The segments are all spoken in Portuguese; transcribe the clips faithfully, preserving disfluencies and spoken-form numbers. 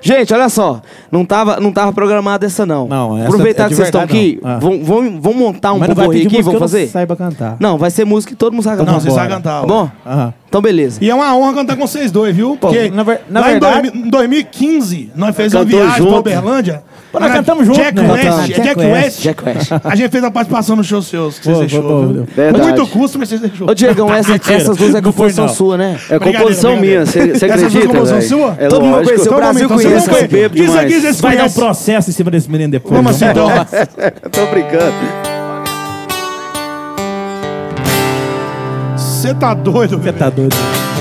Gente, olha só. Não tava, não tava programada essa, não. Não, essa Aproveitar é que vocês estão aqui, ah. vamos, vamos, vamos montar um porri aqui, vamos fazer? Não saiba cantar. Não, vai ser música que todo mundo sabe cantar. Não, você sabe cantar. Tá bom? Aham. Então, beleza. E é uma honra cantar com vocês dois, viu? Porque na ver- na lá verdade- em dois mil e quinze, nós fizemos uma Cantou viagem junto. pra Uberlândia. Pô, nós Era cantamos junto, Jack né? West, Cantamos. é Jack, Jack West. West. Jack West. A gente fez uma participação no show seus, que vocês Pô, deixou. pô, pô, viu? pô. Com Verdade. muito custo, mas vocês deixou. Ô, Diegão, essa, Mentira. essas duas é Não foi, composição não. sua, né? É composição Brincadeira, minha, você Essas duas acredita, composição velho? sua? É Todo mundo lógico. conheceu, o Brasil Então, conhece, você eu não bebo Isso demais. aqui vocês Vai dar um conhecem. processo em cima desse menino depois. Vamos não? assim, então. Tô brincando. Você tá doido, Você velho? tá doido.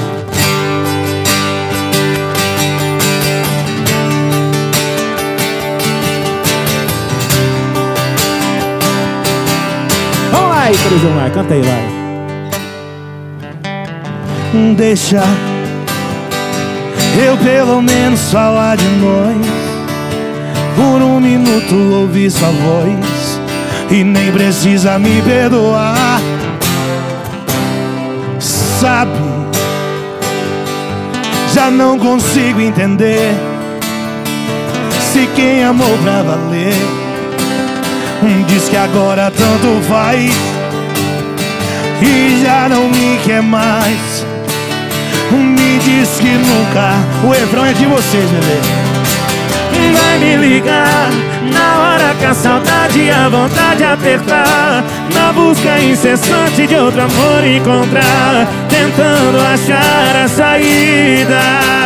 Vamos lá aí, Cruzão, vai. Canta aí, vai. Deixa eu pelo menos falar de nós. Por um minuto ouvir sua voz e nem precisa me perdoar. Sabe, já não consigo entender se quem amou pra valer diz que agora tanto faz e já não me quer mais. Me diz que nunca. O refrão é de vocês, bebê. Vai me ligar na hora que a saudade e a vontade apertar, na busca incessante de outro amor encontrar, tentando achar a saída.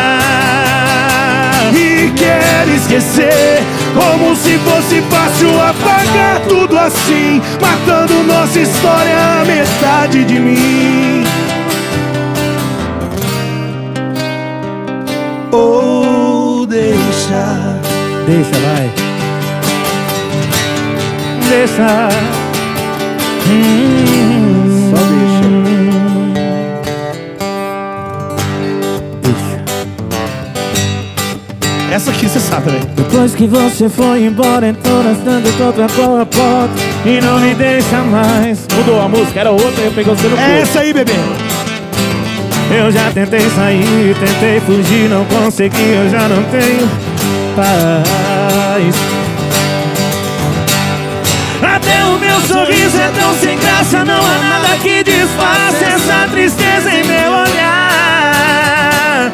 E quer esquecer, como se fosse fácil apagar tudo assim, matando nossa história a metade de mim. Ou deixa, Deixa, vai. deixa. Hum, Só deixa. essa aqui você sabe, velho. Depois que você foi embora, entrou na estante contra a porta e não me deixa mais. Mudou a música, era outra, eu peguei o seu no É cu. essa aí, bebê. Eu já tentei sair, tentei fugir, não consegui, eu já não tenho paz. Até o meu sorriso é tão sem graça, não há nada que disfarce essa tristeza em meu olhar.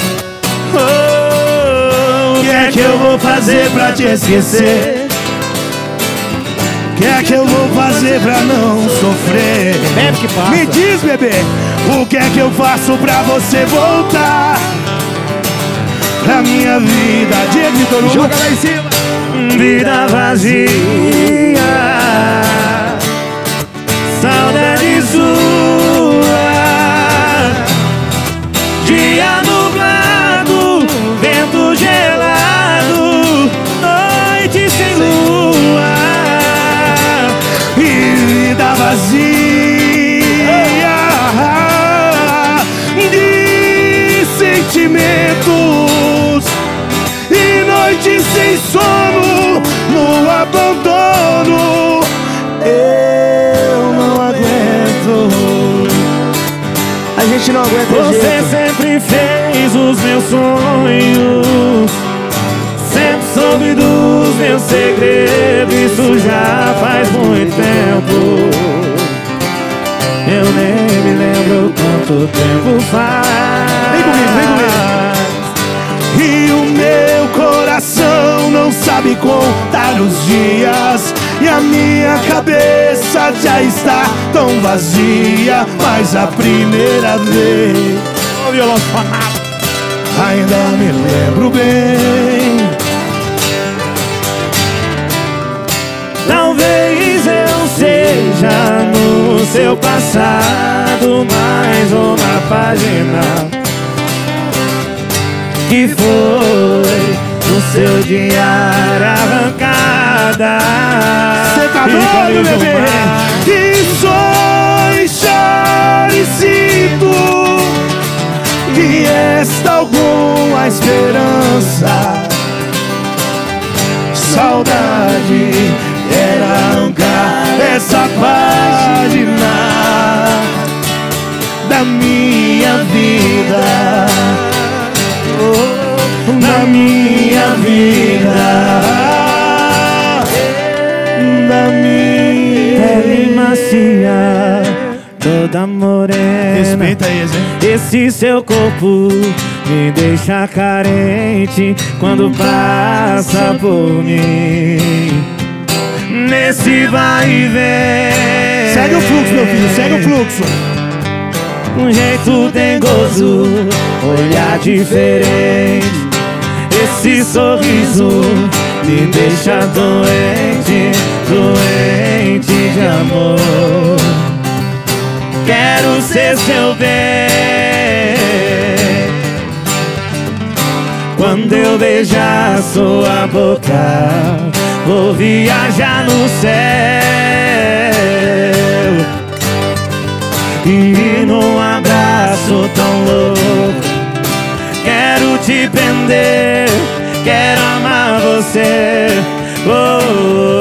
Oh, O que é que eu vou fazer pra te esquecer? O que é que eu vou fazer pra não sofrer? Bebe que passa. Me diz, bebê, o que é que eu faço pra você voltar pra minha vida? Diego Vitor Hugo. Joga lá em cima. vida vazia, saudade sua. Dia nublado, vento gelado, noite sem lua E vida vazia de sentimentos e noite sem sono no abandono. Eu não aguento. A gente não aguenta Você jeito. sempre fez os meus sonhos, sempre soube dos meus segredos. Isso já faz muito tempo. Eu nem me lembro quanto tempo faz. Vem comigo, vem comigo. E o meu coração não sabe contar os dias, e a minha cabeça já está tão vazia. Mas a primeira vez Ô, violão fanado. ainda me lembro bem. Talvez eu seja no seu passado mais uma página que foi no seu diário arrancada. Cê tá doido, bebê? Que sonho, choro e sinto que resta alguma esperança. Saudade era arrancar essa página da minha vida, oh, da minha vida. delicia, toda morena. Respeita eles, hein? Esse seu corpo me deixa carente quando passa por mim. Nesse vai e vem. Segue o fluxo, meu filho, segue o fluxo. Um jeito dengoso, olhar diferente. Esse sorriso me deixa doente, doente de amor. Quero ser seu bem. Quando eu beijar sua boca, vou viajar no céu. E num abraço tão louco, quero te prender, quero amar você. Oh, oh,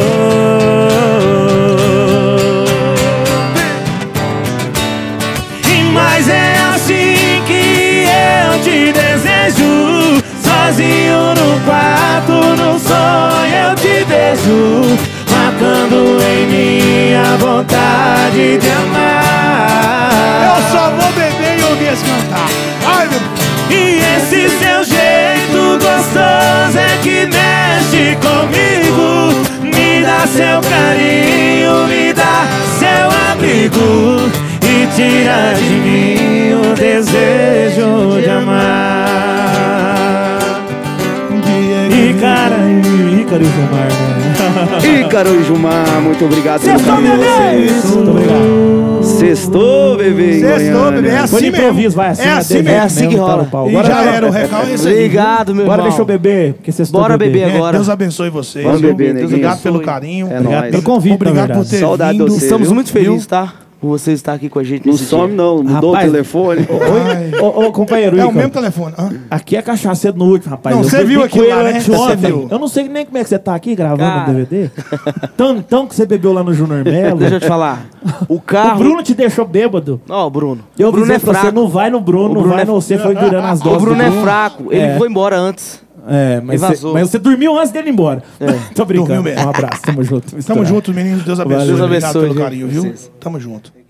oh. E mas é assim que eu te desejo, sozinho no quarto, no sonho eu te vejo, matando em mim a vontade de amar. Eu só vou beber e ouvir esse cantar. Ai, meu Deus. E esse seu jeito gostoso é que mexe comigo. Me dá seu carinho, me dá seu abrigo e tira de mim o desejo de amar. Ícaro, Ícaro e Gilmar, né? Ícaro e Gilmar, muito obrigado pelo Sextou, carinho de bebê! vocês. Muito obrigado. Sextou, bebê. em Sextou, Goiânia. bebê. É Foi assim de improviso, mesmo. vai assim. É né? assim Deve- mesmo. É assim que mesmo, tá rola. no pau. E Agora, já era, o recalque é esse aí. Obrigado, meu Agora irmão. deixa eu beber, porque vocês estão Bora bebendo. beber É, agora. Deus abençoe vocês. Vamos viu? beber, Deus, neguinho. Obrigado pelo carinho. É Obrigado nóis. pelo convite, Obrigado na por verdade. ter Saudade vindo. de você. Estamos viu? muito felizes, tá? Por você estar aqui com a gente Não nesse some dia. não, mudou Rapaz, o telefone. Ai. Ô, ô, companheiro, É o Ícaro, mesmo telefone. Hã? aqui é cachaceiro no último, rapaz. Não, Eu você bebi viu com aquilo ele lá, né? anteontem. Você viu. Eu não sei nem como é que você tá aqui gravando Cara. o D V D. Tão, tão que você bebeu lá no Júnior Melo. Deixa eu te falar. O O carro... Bruno te deixou bêbado. Ó, o Bruno. Eu o Bruno avisei é pra fraco. você, não vai no Bruno, O não Bruno vai é- no... Você foi virando as doses O Bruno do é fraco. Ele É. foi embora antes. É, mas Ele você, vazou. mas você dormiu antes dele ir embora. Tô brincando. Dormiu mesmo. Um abraço, tamo junto. Tamo junto, meninos. Deus abençoe. Deus Obrigado abençoe, pelo gente. carinho, viu? Vocês. Tamo junto.